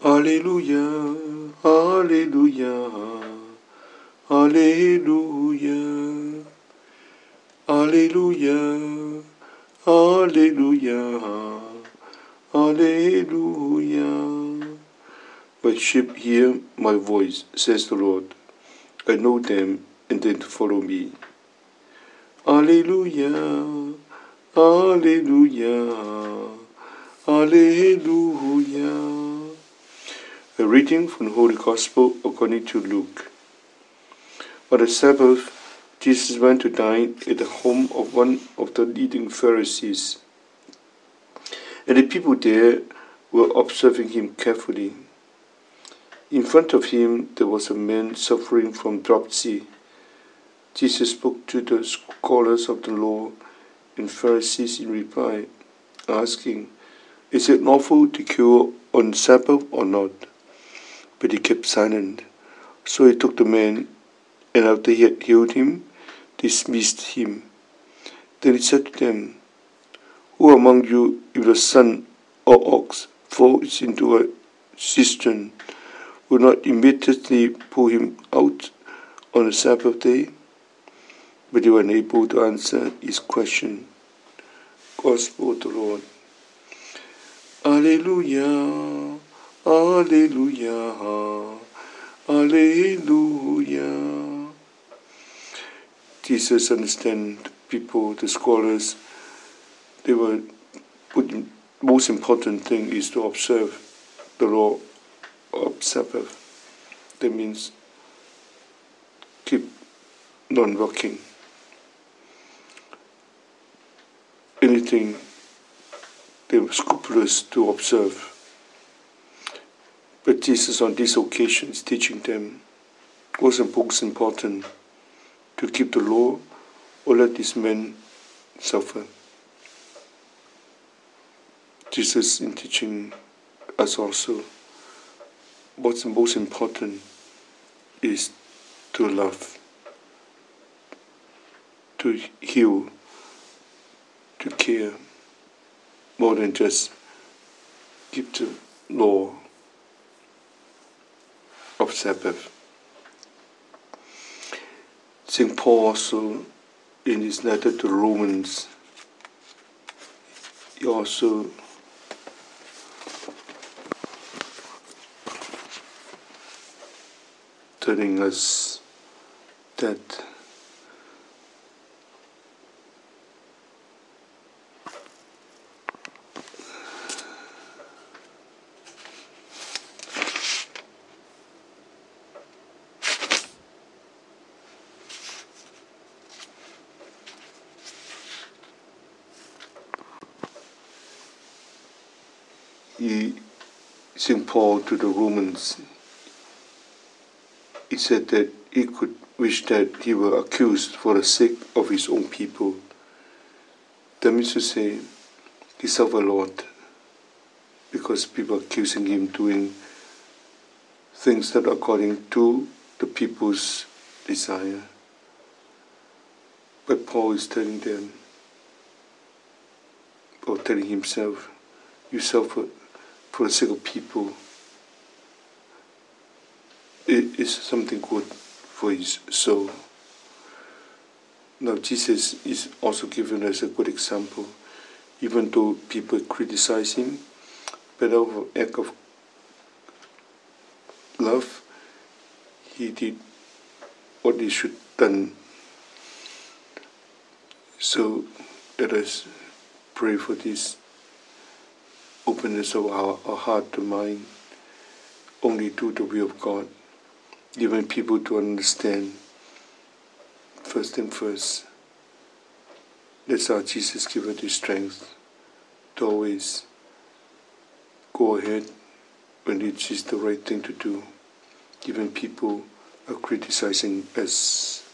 Hallelujah, hallelujah, hallelujah, hallelujah, hallelujah, hallelujah. My sheep hear my voice, says the Lord. I know them, and they follow me. Hallelujah, hallelujah, hallelujah. A reading from the Holy Gospel according to Luke. On the Sabbath, Jesus went to dine at the home of one of the leading Pharisees, and the people there were observing him carefully. In front of him there was a man suffering from dropsy. Jesus spoke to the scholars of the law and Pharisees in reply, asking, "Is it lawful to cure on Sabbath or not?" But he kept silent. So he took the man, and after he had healed him, dismissed him. Then he said to them, "Who among you, if the son or ox falls into a cistern, will not immediately pull him out on the Sabbath day?" But they were unable to answer his question. Gospel of the Lord. Alleluia, alleluia, alleluia. Jesus understands people, the scholars. They were putting, most important thing is to observe the law of Sabbath. That means keep non-working. Anything they were scrupulous to observe. But Jesus on these occasions teaching them wasn't most important to keep the law or let these men suffer. Jesus in teaching us also what's most important is to love, to heal, to care, more than just keep the law of Sabbath. St. Paul also, in his letter to Romans, he also telling us that St. Paul to the Romans, he said that he could wish that he were accused for the sake of his own people. That means to say, he suffered a lot because people accusing him doing things that are according to the people's desire. But Paul is telling them, or telling himself, you suffer for the sake of people. It is something good for his soul. Now Jesus is also giving us a good example. Even though people criticize him, but out of an act of love, he did what he should have done. So let us pray for this openness of our heart to mind, only do the will of God, giving people to understand first and first. Let's our Jesus give us the strength to always go ahead when it is the right thing to do, even people are criticizing us.